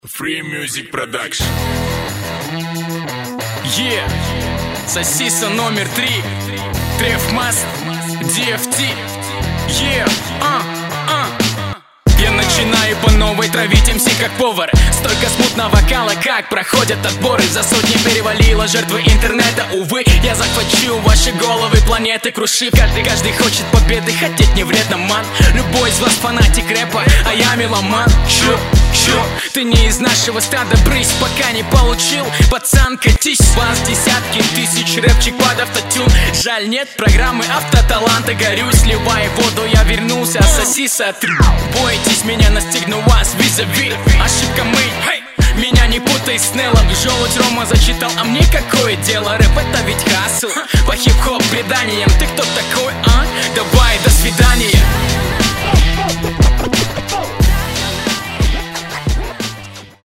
Free Music Production. Yeah, Сосиса номер 3, Трефмаст, DFT. Yeah, Я начинаю по новой травить МС как повар. Столько смутного вокала, как проходят отборы. За сотни перевалило жертвы интернета, увы. Я захвачу ваши головы, планеты крушив. Каждый хочет победы, хотеть не вредно, ман. Любой из вас фанатик рэпа, а я меломан. Чё? Ты не из нашего стада, брысь, пока не получил. Пацан, катись, вас десятки тысяч, рэпчик под автотюн. Жаль, нет программы автоталанта, горю, сливая воду, я вернулся, Сосиса. Бойтесь, меня настигну вас, визави. Ошибка мы, меня не путай с Неллом. Желудь Рома зачитал, а мне какое дело? Рэп это ведь хасл, по хип-хоп преданиям. Ты кто такой?